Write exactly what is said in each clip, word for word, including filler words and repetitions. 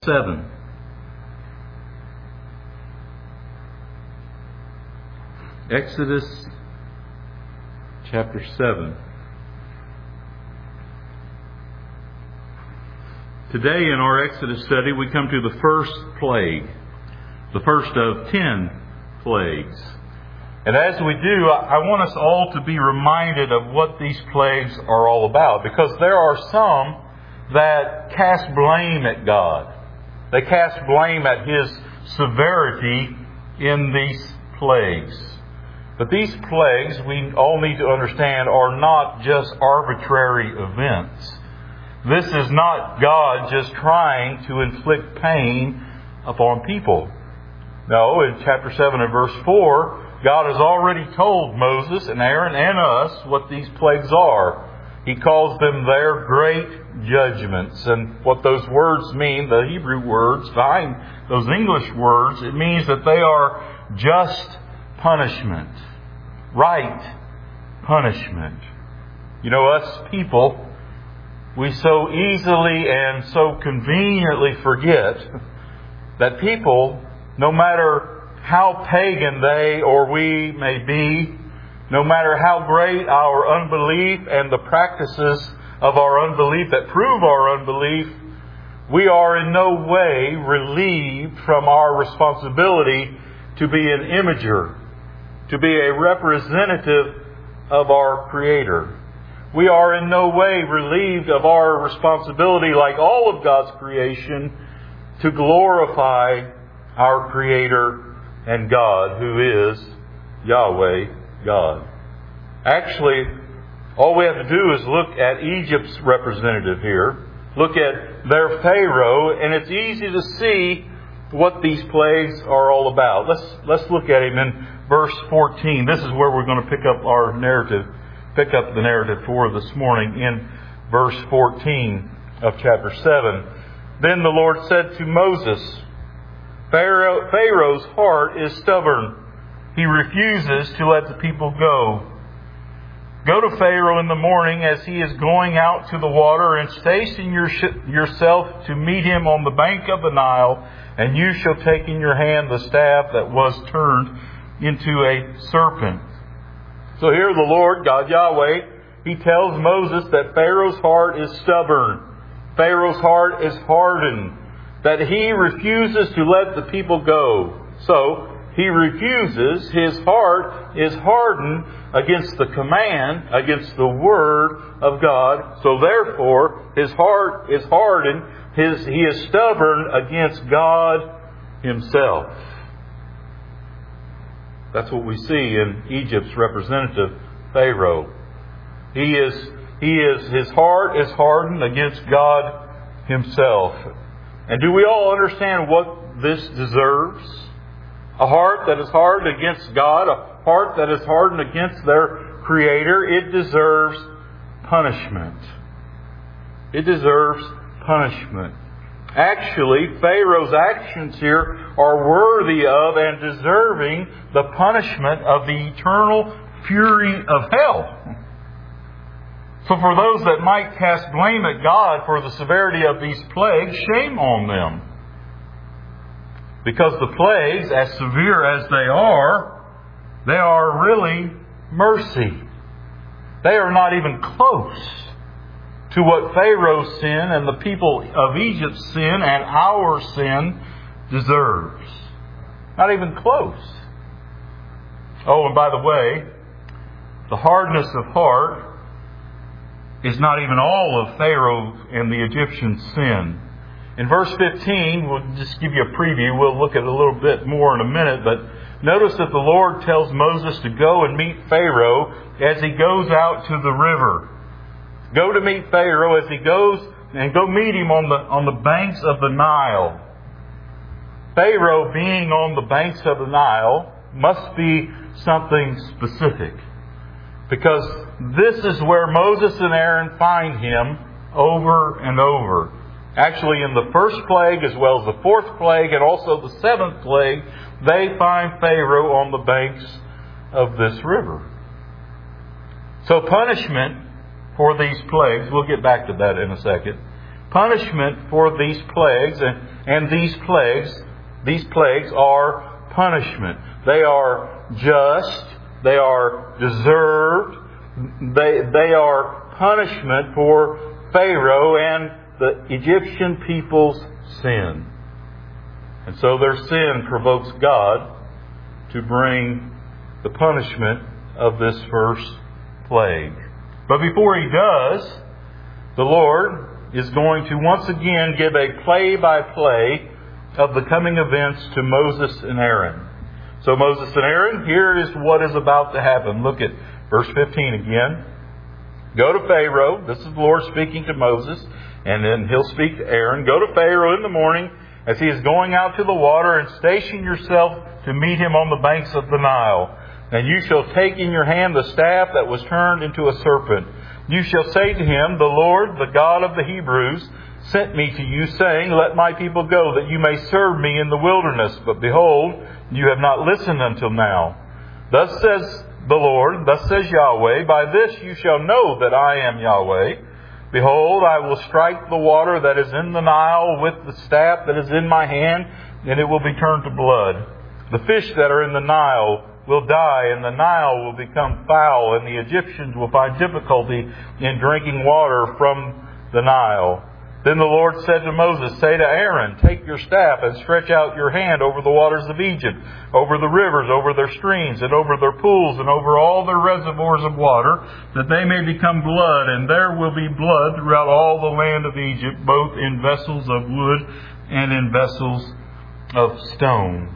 seven. Exodus chapter seven. Today in our Exodus study we come to the first plague, the first of ten plagues. And as we do, I want us all to be reminded of what these plagues are all about, because there are some that cast blame at God. They cast blame at His severity in these plagues. But these plagues, we all need to understand, are not just arbitrary events. This is not God just trying to inflict pain upon people. No, in chapter seven and verse four, God has already told Moses and Aaron and us what these plagues are. He calls them their great judgments. And what those words mean, the Hebrew words behind those English words, it means that they are just punishment. Right punishment. You know, us people, we so easily and so conveniently forget that people, no matter how pagan they or we may be, no matter how great our unbelief and the practices of our unbelief that prove our unbelief, we are in no way relieved from our responsibility to be an imager, to be a representative of our Creator. We are in no way relieved of our responsibility, like all of God's creation, to glorify our Creator and God, who is Yahweh God. Actually, all we have to do is look at Egypt's representative here. Look at their Pharaoh, and it's easy to see what these plagues are all about. Let's let's look at him in verse fourteen. This is where we're going to pick up our narrative, pick up the narrative for this morning in verse fourteen of chapter seven. Then the Lord said to Moses, Pharaoh, Pharaoh's heart is stubborn. He refuses to let the people go. Go to Pharaoh in the morning as he is going out to the water, and station your sh- yourself to meet him on the bank of the Nile, and you shall take in your hand the staff that was turned into a serpent. So here the Lord, God Yahweh, He tells Moses that Pharaoh's heart is stubborn. Pharaoh's heart is hardened. That he refuses to let the people go. So, he refuses. His heart is hardened against the command, against the Word of God. So therefore, his heart is hardened. His, he is stubborn against God Himself. That's what we see in Egypt's representative, Pharaoh. He is, he is, his heart is hardened against God Himself. And do we all understand what this deserves? A heart that is hardened against God, a heart that is hardened against their Creator, it deserves punishment. It deserves punishment. Actually, Pharaoh's actions here are worthy of and deserving the punishment of the eternal fury of hell. So for those that might cast blame at God for the severity of these plagues, shame on them. Because the plagues, as severe as they are, they are really mercy. They are not even close to what Pharaoh's sin and the people of Egypt's sin and our sin deserves. Not even close. Oh, and by the way, the hardness of heart is not even all of Pharaoh and the Egyptian sin. In verse fifteen, we'll just give you a preview. We'll look at it a little bit more in a minute. But notice that the Lord tells Moses to go and meet Pharaoh as he goes out to the river. Go to meet Pharaoh as he goes, and go meet him on the, on the banks of the Nile. Pharaoh being on the banks of the Nile must be something specific. Because this is where Moses and Aaron find him over and over. Actually, in the first plague, as well as the fourth plague, and also the seventh plague, they find Pharaoh on the banks of this river. So punishment for these plagues, we'll get back to that in a second. punishment for these plagues, and, and these plagues, these plagues are punishment. They are just, they are deserved, they, they are punishment for Pharaoh and the Egyptian people's sin. And so their sin provokes God to bring the punishment of this first plague. But before He does, the Lord is going to once again give a play-by-play of the coming events to Moses and Aaron. So Moses and Aaron, here is what is about to happen. Look at verse fifteen again. Go to Pharaoh. This is the Lord speaking to Moses, and then He'll speak to Aaron. Go to Pharaoh in the morning as he is going out to the water, and station yourself to meet him on the banks of the Nile. And you shall take in your hand the staff that was turned into a serpent. You shall say to him, the Lord, the God of the Hebrews, sent me to you, saying, let my people go, that you may serve me in the wilderness. But behold, you have not listened until now. Thus says the Lord, thus says Yahweh, by this you shall know that I am Yahweh. Behold, I will strike the water that is in the Nile with the staff that is in my hand, and it will be turned to blood. The fish that are in the Nile will die, and the Nile will become foul, and the Egyptians will find difficulty in drinking water from the Nile. Then the Lord said to Moses, say to Aaron, take your staff and stretch out your hand over the waters of Egypt, over the rivers, over their streams, and over their pools, and over all their reservoirs of water, that they may become blood, and there will be blood throughout all the land of Egypt, both in vessels of wood and in vessels of stone.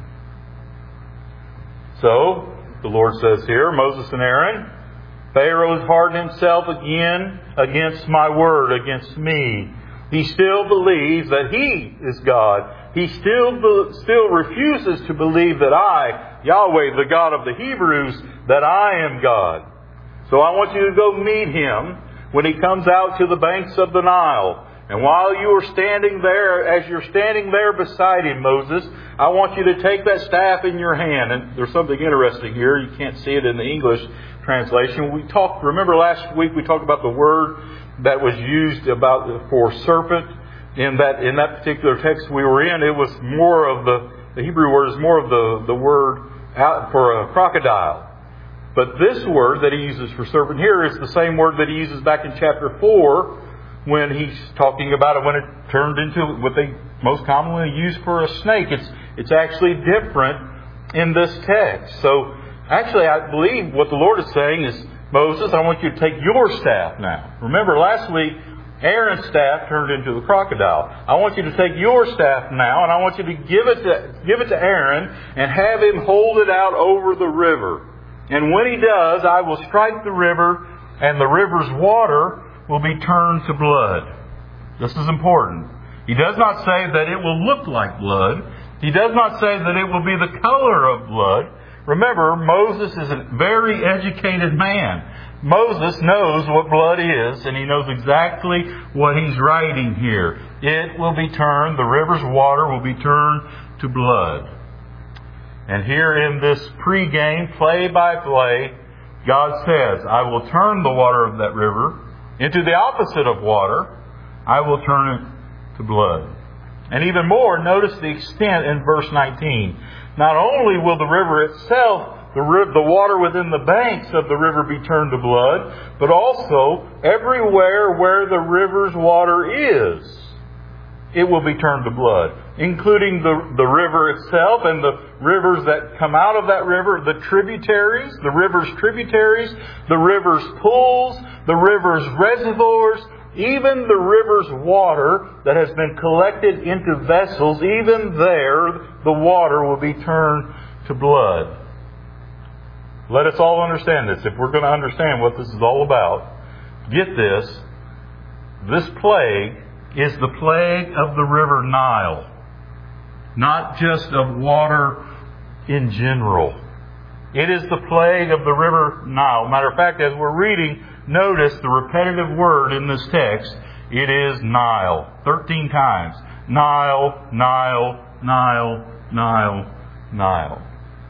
So, the Lord says here, Moses and Aaron, Pharaoh has hardened himself again against my word, against me. He still believes that he is God. He still still refuses to believe that I, Yahweh, the God of the Hebrews, that I am God. So I want you to go meet him when he comes out to the banks of the Nile. And while you are standing there, as you're standing there beside him, Moses, I want you to take that staff in your hand. And there's something interesting here. You can't see it in the English translation. We talked, remember last week we talked about the word that was used about for serpent. In that in that particular text we were in, it was more of the, the Hebrew word is more of the, the word out for a crocodile. But this word that he uses for serpent here is the same word that he uses back in chapter four when he's talking about it when it turned into what they most commonly use for a snake. It's it's actually different in this text. So actually I believe what the Lord is saying is, Moses, I want you to take your staff now. Remember last week, Aaron's staff turned into the crocodile. I want you to take your staff now, and I want you to give it to, give it to Aaron and have him hold it out over the river. And when he does, I will strike the river, and the river's water will be turned to blood. This is important. He does not say that it will look like blood. He does not say that it will be the color of blood. Remember, Moses is a very educated man. Moses knows what blood is, and he knows exactly what he's writing here. It will be turned, the river's water will be turned to blood. And here in this pre-game, play-by-play, God says, I will turn the water of that river into the opposite of water. I will turn it to blood. And even more, notice the extent in verse nineteen. Not only will the river itself, the, river, the water within the banks of the river be turned to blood, but also everywhere where the river's water is, it will be turned to blood, including the, the river itself and the rivers that come out of that river, the tributaries, the river's tributaries, the river's pools, the river's reservoirs, even the river's water that has been collected into vessels, even there the water will be turned to blood. Let us all understand this. If we're going to understand what this is all about, get this. This plague is the plague of the river Nile, not just of water in general. It is the plague of the river Nile. Matter of fact, as we're reading, notice the repetitive word in this text. It is Nile. Thirteen times. Nile, Nile, Nile, Nile, Nile.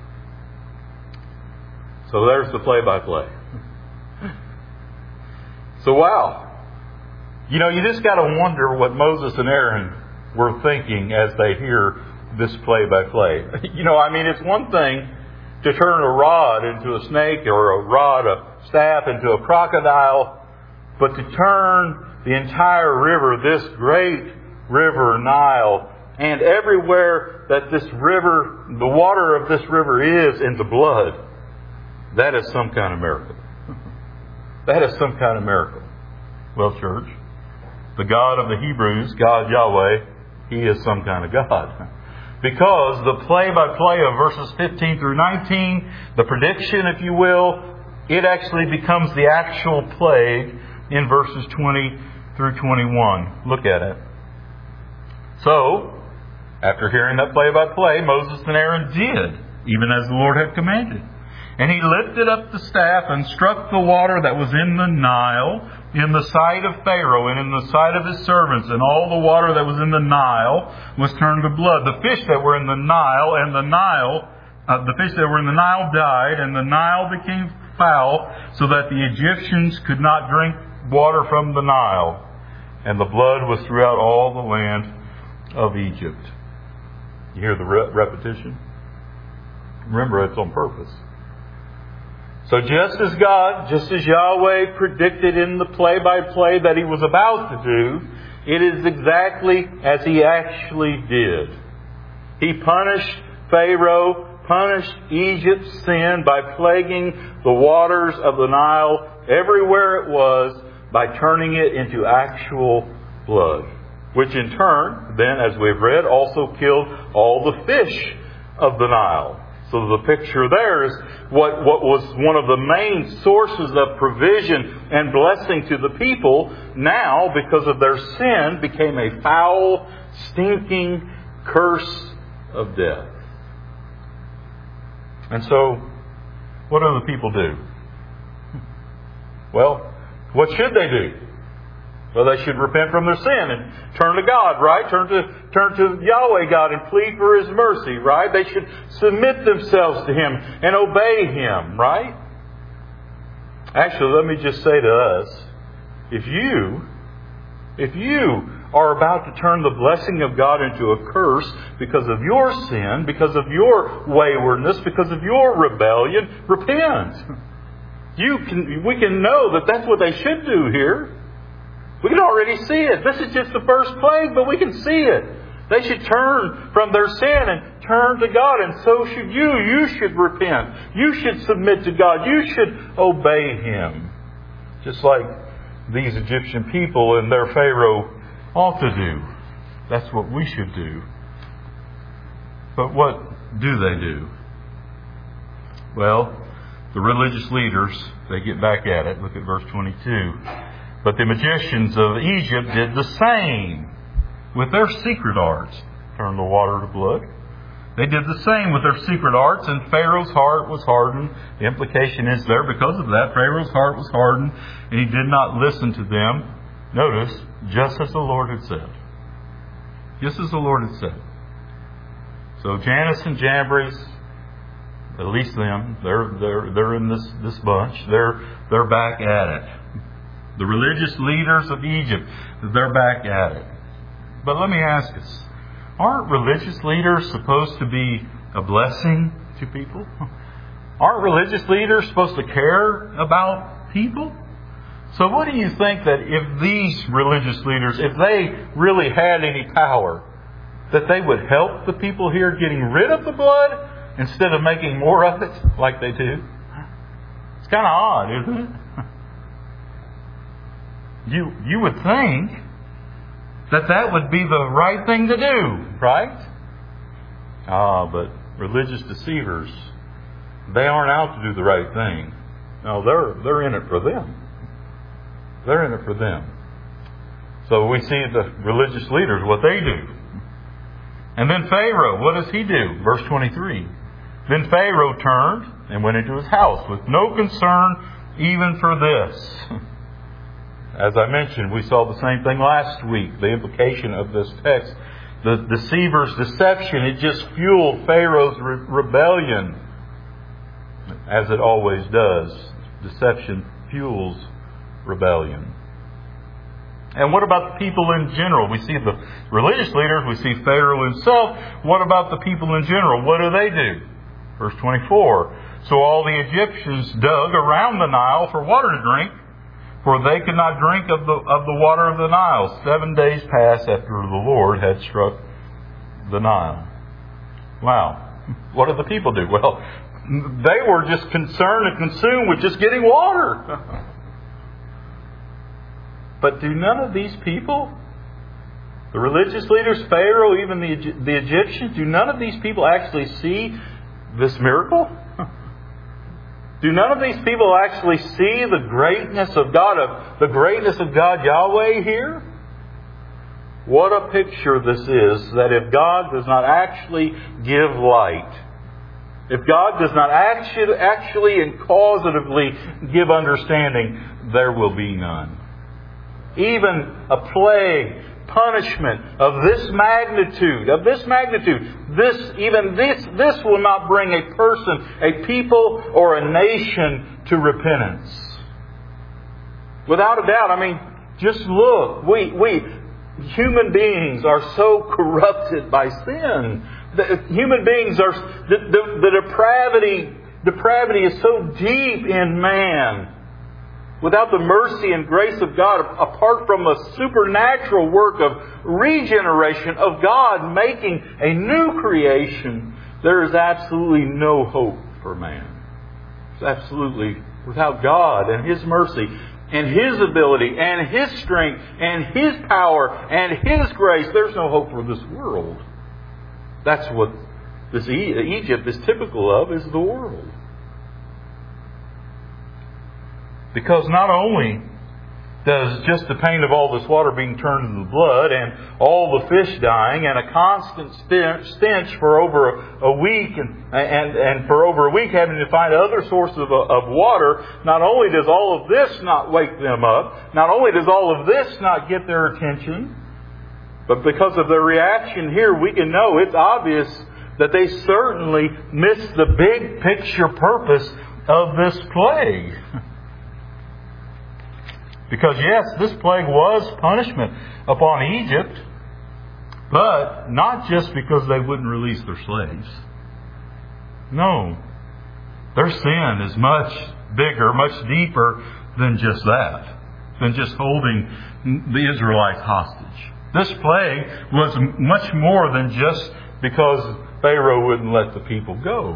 So there's the play-by-play. So wow. You know, you just got to wonder what Moses and Aaron were thinking as they hear this play-by-play. You know, I mean, it's one thing to turn a rod into a snake or a rod, a staff into a crocodile, but to turn the entire river, this great river Nile, and everywhere that this river, the water of this river is, into blood, that is some kind of miracle. That is some kind of miracle. Well, church, the God of the Hebrews, God Yahweh, He is some kind of God. Because the play-by-play of verses fifteen through nineteen, the prediction, if you will, it actually becomes the actual plague in verses twenty through twenty-one. Look at it. So, after hearing that play-by-play, Moses and Aaron did, even as the Lord had commanded. And he lifted up the staff and struck the water that was in the Nile, in the sight of Pharaoh and in the sight of his servants, and all the water that was in the Nile was turned to blood. The fish that were in the Nile and the Nile, uh, the fish that were in the Nile died, and the Nile became foul, so that the Egyptians could not drink water from the Nile. And the blood was throughout all the land of Egypt. You hear the re- repetition? Remember, it's on purpose. So just as God, just as Yahweh predicted in the play-by-play that He was about to do, it is exactly as He actually did. He punished Pharaoh, punished Egypt's sin by plaguing the waters of the Nile everywhere it was, by turning it into actual blood. Which in turn, then, as we've read, also killed all the fish of the Nile. So the picture there is what, what was one of the main sources of provision and blessing to the people, now, because of their sin, became a foul, stinking curse of death. And so, what do the people do? Well, what should they do? Well, they should repent from their sin and turn to God, right? Turn to turn to Yahweh God and plead for His mercy, right? They should submit themselves to Him and obey Him, right? Actually, let me just say to us, if you, if you are about to turn the blessing of God into a curse because of your sin, because of your waywardness, because of your rebellion, repent. You can, we can know that that's what they should do here. We can already see it. This is just the first plague, but we can see it. They should turn from their sin and turn to God, and so should you. You should repent. You should submit to God. You should obey Him. Just like these Egyptian people and their Pharaoh ought to do. That's what we should do. But what do they do? Well, the religious leaders, they get back at it. Look at verse twenty-two. But the magicians of Egypt did the same with their secret arts. Turned the water to blood. They did the same with their secret arts, and Pharaoh's heart was hardened. The implication is there, because of that, Pharaoh's heart was hardened, and he did not listen to them. Notice, just as the Lord had said. Just as the Lord had said. So Jannes and Jambres, at least them, they're they're they're in this, this bunch. They're they're back at it. The religious leaders of Egypt, they're back at it. But let me ask us, aren't religious leaders supposed to be a blessing to people? Aren't religious leaders supposed to care about people? So what do you think that if these religious leaders, if they really had any power, that they would help the people here getting rid of the blood instead of making more of it like they do? It's kind of odd, isn't it? You you would think that that would be the right thing to do, right? Ah, but religious deceivers, they aren't out to do the right thing. No, they're they're in it for them. They're in it for them. So we see the religious leaders, what they do. And then Pharaoh, what does he do? Verse twenty-three. Then Pharaoh turned and went into his house with no concern even for this. As I mentioned, we saw the same thing last week. The implication of this text, the deceiver's deception, it just fueled Pharaoh's re- rebellion. As it always does. Deception fuels rebellion. And what about the people in general? We see the religious leaders, we see Pharaoh himself. What about the people in general? What do they do? Verse twenty-four. So all the Egyptians dug around the Nile for water to drink, for they could not drink of the of the water of the Nile. Seven days passed after the Lord had struck the Nile. Wow. What did the people do? Well, they were just concerned and consumed with just getting water. But do none of these people, the religious leaders, Pharaoh, even the, the Egyptians, do none of these people actually see this miracle? Do none of these people actually see the greatness of God, of the greatness of God Yahweh here? What a picture this is, that if God does not actually give light, if God does not actually, actually and causatively give understanding, there will be none. Even a plague, punishment of this magnitude, of this magnitude, this, even this, this will not bring a person, a people, or a nation to repentance. Without a doubt, I mean, just look, we, we, human beings are so corrupted by sin. The, human beings are, the, the, the depravity, depravity is so deep in man. Without the mercy and grace of God, apart from a supernatural work of regeneration, of God making a new creation, there is absolutely no hope for man. It's absolutely, without God and His mercy and His ability and His strength and His power and His grace, there's no hope for this world. That's what this Egypt is typical of, is the world. Because not only does just the pain of all this water being turned into blood and all the fish dying and a constant stench for over a, a week and, and, and for over a week having to find other sources of, of water, not only does all of this not wake them up, not only does all of this not get their attention, but because of their reaction here, we can know it's obvious that they certainly missed the big picture purpose of this plague. Because yes, this plague was punishment upon Egypt, but not just because they wouldn't release their slaves. No. Their sin is much bigger, much deeper than just that, than just holding the Israelites hostage. This plague was much more than just because Pharaoh wouldn't let the people go.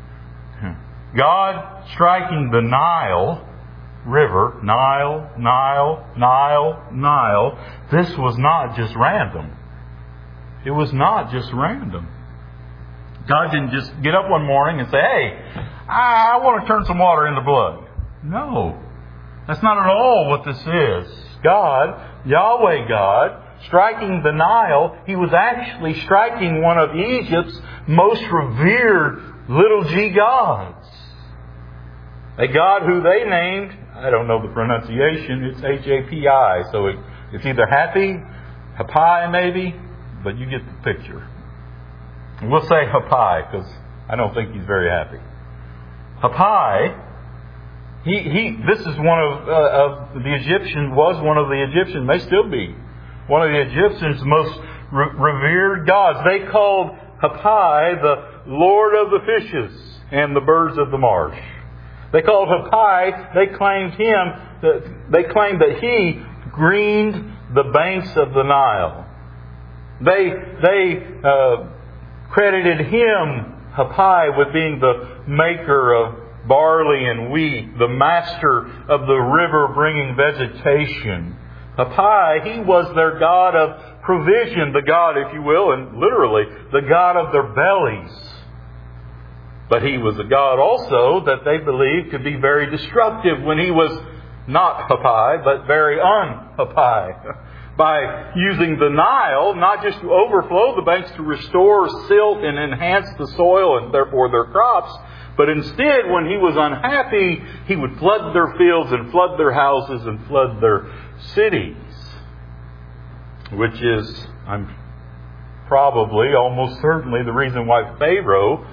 God striking the Nile River, Nile, Nile, Nile, Nile. This was not just random. It was not just random. God didn't just get up one morning and say, hey, I want to turn some water into blood. No. That's not at all what this is. God, Yahweh God, striking the Nile, He was actually striking one of Egypt's most revered little g gods. A god who they named, I don't know the pronunciation, it's H A P I, so it, it's either Happy, Hapai maybe, but you get the picture. We'll say Hapai, because I don't think he's very happy. Hapai, he, he, this is one of, uh, of the Egyptians, was one of the Egyptians, may still be, one of the Egyptians' most re- revered gods. They called Hapai the Lord of the fishes and the birds of the marsh. They called Hapai, they claimed him, that they claimed that he greened the banks of the Nile. They, they uh, credited him, Hapai, with being the maker of barley and wheat, the master of the river bringing vegetation. Hapai, he was their god of provision, the god, if you will, and literally, the god of their bellies. But he was a god also that they believed could be very destructive when he was not Hapai, but very un-Hapai. By using the Nile, not just to overflow the banks to restore silt and enhance the soil and therefore their crops, but instead, when he was unhappy, he would flood their fields and flood their houses and flood their cities. Which is, I'm probably, almost certainly, the reason why Pharaoh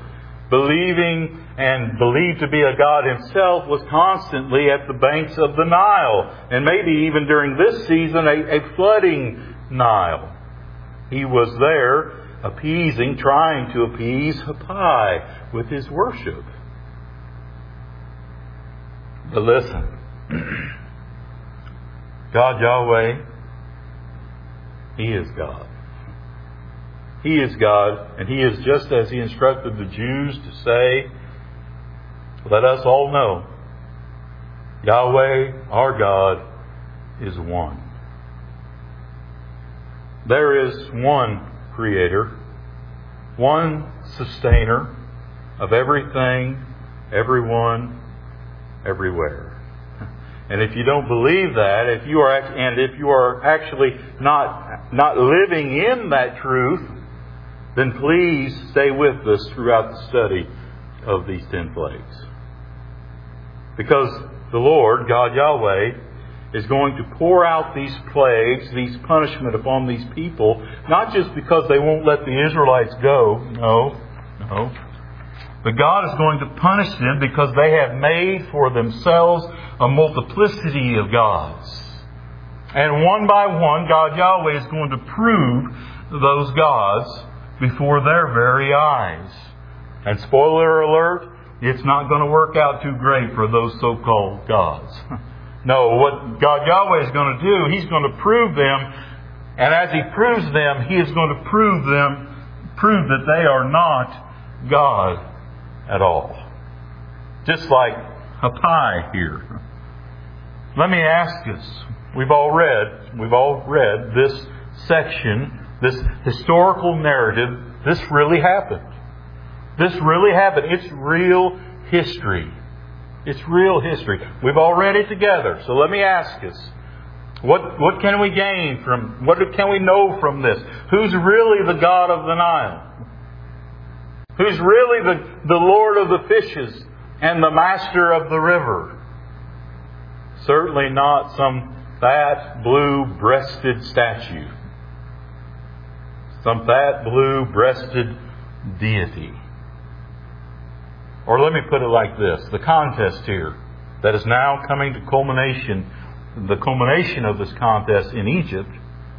believing and believed to be a god himself, was constantly at the banks of the Nile. And maybe even during this season, a, a flooding Nile. He was there appeasing, trying to appease Hapai with his worship. But listen, God Yahweh, He is God. He is God, and He is just as He instructed the Jews to say, let us all know, Yahweh, our God, is one. There is one Creator, one Sustainer of everything, everyone, everywhere. And if you don't believe that, if you are and if you are actually not not living in that truth, then please stay with us throughout the study of these ten plagues. Because the Lord, God Yahweh, is going to pour out these plagues, these punishment upon these people, not just because they won't let the Israelites go. No, no. But God is going to punish them because they have made for themselves a multiplicity of gods. And one by one, God Yahweh is going to prove those gods before their very eyes. And spoiler alert, it's not going to work out too great for those so-called gods. No, what God Yahweh is going to do, He's going to prove them. And as He proves them, He is going to prove them, prove that they are not God at all. Just like Hapai here. Let me ask us, we've all read, we've all read this section, this historical narrative. This really happened. This really happened. It's real history. It's real history. We've all read it together. So let me ask us, what, what can we gain from, what can we know from this? Who's really the God of the Nile? Who's really the, the Lord of the fishes and the master of the river? Certainly not some fat, blue-breasted statue. Some fat, blue-breasted deity. Or let me put it like this. The contest here that is now coming to culmination, the culmination of this contest in Egypt.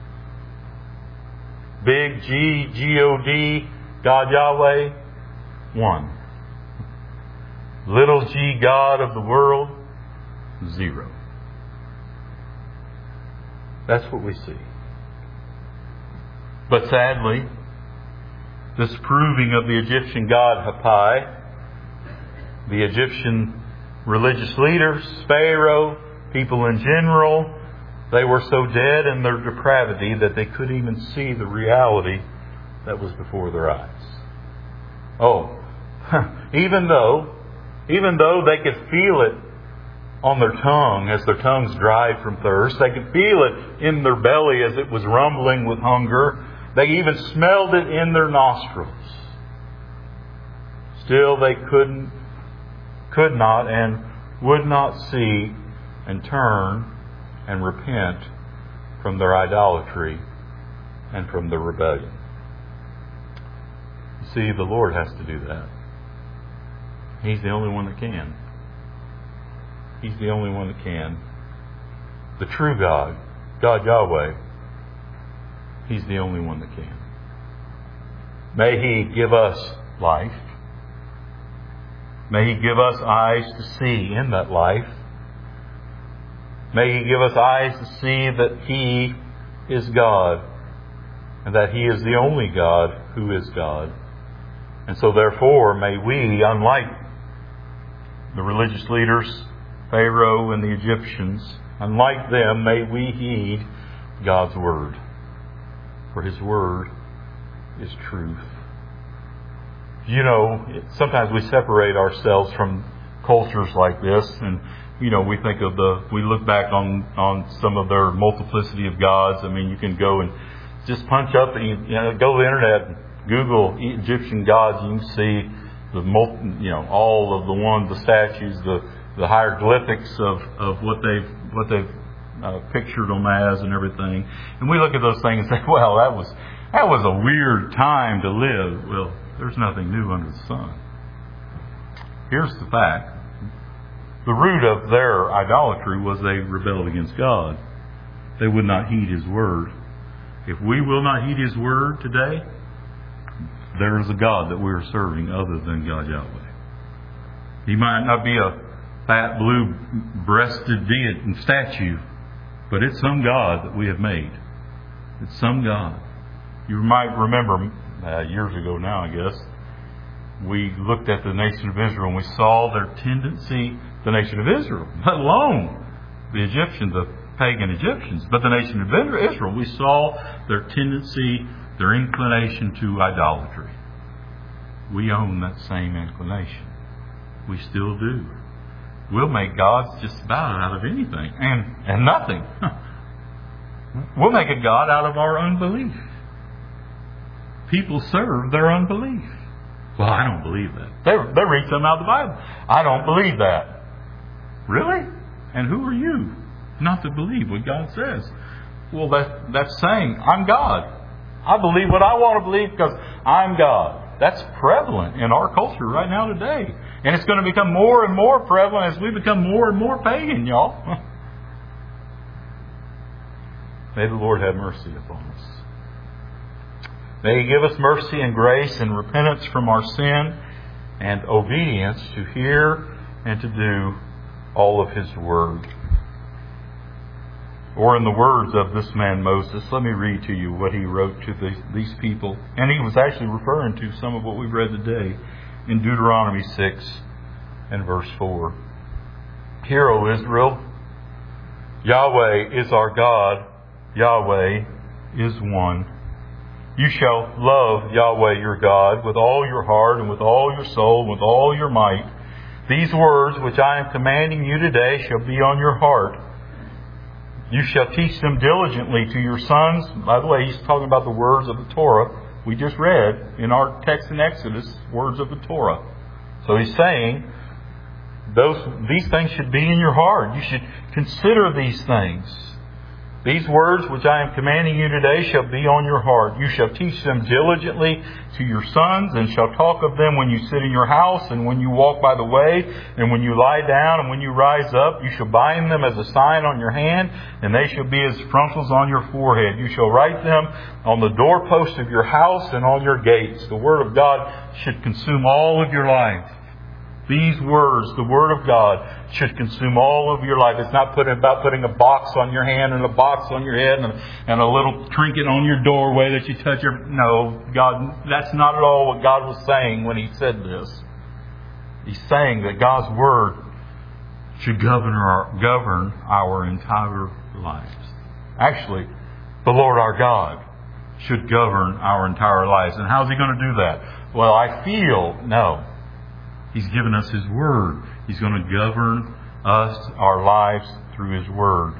Big G, G O D, God Yahweh, one. Little g, God of the world, zero. That's what we see. But sadly, this proving of the Egyptian god Hapai, the Egyptian religious leaders, Pharaoh, people in general, they were so dead in their depravity that they couldn't even see the reality that was before their eyes. Oh, even though, even though they could feel it on their tongue as their tongues dried from thirst, they could feel it in their belly as it was rumbling with hunger, they even smelled it in their nostrils. Still they couldn't, could not and would not see and turn and repent from their idolatry and from their rebellion. You see, the Lord has to do that. He's the only one that can. He's the only one that can. The true God, God Yahweh, He's the only one that can. May He give us life. May He give us eyes to see in that life. May He give us eyes to see that He is God and that He is the only God who is God. And so therefore, may we, unlike the religious leaders, Pharaoh and the Egyptians, unlike them, may we heed God's Word. For His Word is truth. You know, sometimes we separate ourselves from cultures like this, and you know, we think of the, we look back on, on some of their multiplicity of gods. I mean, you can go and just punch up, and, you know, go to the internet, Google Egyptian gods, you can see the multi, you know, all of the ones, the statues, the, the hieroglyphics of, of what they've, what they've uh, pictured them as and everything. And we look at those things and say, well, that was, that was a weird time to live. Well, there's nothing new under the sun. here's the fact. The root of their idolatry was they rebelled against God. They would not heed His word. If we will not heed His word today, there is a God that we are serving other than God Yahweh. He might not be a fat, blue-breasted deity statue, but it's some God that we have made. It's some God. You might remember uh, years ago now, I guess, we looked at the nation of Israel and we saw their tendency, the nation of Israel, let alone the Egyptians, the pagan Egyptians, but the nation of Israel, we saw their tendency, their inclination to idolatry. We own that same inclination. We still do. We'll make gods just about out of anything and, and nothing. We'll make a God out of our unbelief. People serve their unbelief. Well, I don't believe that. They, they read something out of the Bible. I don't believe that. Really? And who are you not to believe what God says? Well, that, that's saying, I'm God. I believe what I want to believe because I'm God. That's prevalent in our culture right now today. And it's going to become more and more prevalent as we become more and more pagan, y'all. May the Lord have mercy upon us. May He give us mercy and grace and repentance from our sin and obedience to hear and to do all of His word. Or in the words of this man Moses, let me read to you what he wrote to the, these people. And he was actually referring to some of what we've read today in Deuteronomy six and verse four. Hear, O Israel, Yahweh is our God, Yahweh is one. You shall love Yahweh your God with all your heart and with all your soul and with all your might. These words which I am commanding you today shall be on your heart. You shall teach them diligently to your sons. By the way, he's talking about the words of the Torah. We just read in our text in Exodus, words of the Torah. So he's saying, those these things should be in your heart. You should consider these things. These words which I am commanding you today shall be on your heart. You shall teach them diligently to your sons, and shall talk of them when you sit in your house, and when you walk by the way, and when you lie down, and when you rise up. You shall bind them as a sign on your hand, and they shall be as frontals on your forehead. You shall write them on the doorpost of your house and on your gates. The Word of God should consume all of your life. These words, the Word of God, should consume all of your life. It's not put, about putting a box on your hand and a box on your head and a, and a little trinket on your doorway that you touch. Your, no, God, that's not at all what God was saying when He said this. He's saying that God's Word should govern our, govern our entire lives. Actually, the Lord our God should govern our entire lives. And how's He going to do that? Well, I feel, no. He's given us His Word. He's going to govern us, our lives, through His Word.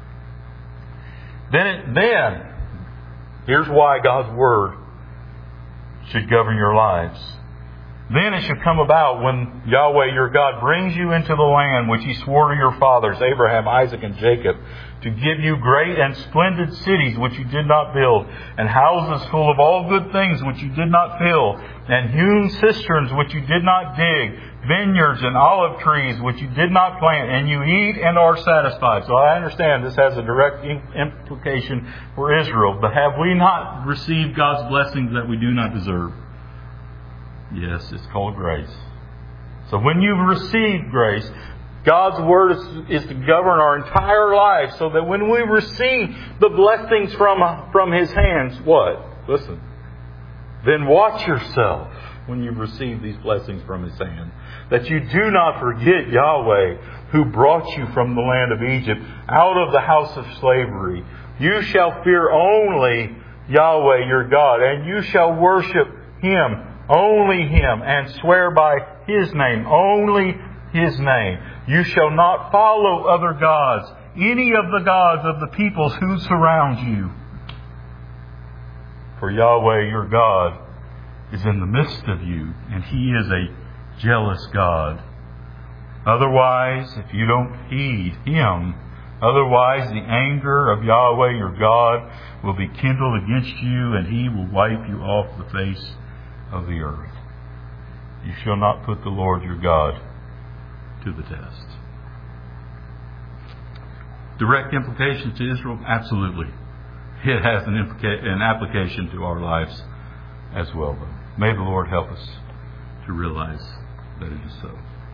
Then, it, then, here's why God's Word should govern your lives. Then it should come about when Yahweh your God brings you into the land which He swore to your fathers, Abraham, Isaac, and Jacob, to give you great and splendid cities which you did not build, and houses full of all good things which you did not fill, and hewn cisterns which you did not dig, vineyards and olive trees which you did not plant, and you eat and are satisfied. So I understand this has a direct implication for Israel, but have we not received God's blessings that we do not deserve? Yes, it's called grace. So when you've received grace, God's Word is, is to govern our entire life, so that when we receive the blessings from, from His hands, what? Listen. Then watch yourself when you receive these blessings from His hand, that you do not forget Yahweh, who brought you from the land of Egypt, out of the house of slavery. You shall fear only Yahweh your God, and you shall worship Him, only Him, and swear by His name, only His name. You shall not follow other gods, any of the gods of the peoples who surround you. For Yahweh your God is in the midst of you, and He is a jealous God. Otherwise, if you don't heed Him, otherwise the anger of Yahweh your God will be kindled against you, and He will wipe you off the face of the earth. You shall not put the Lord your God to the test. Direct implications to Israel? Absolutely. It has an, implica- an application to our lives as well, though. May the Lord help us to realize that it is so.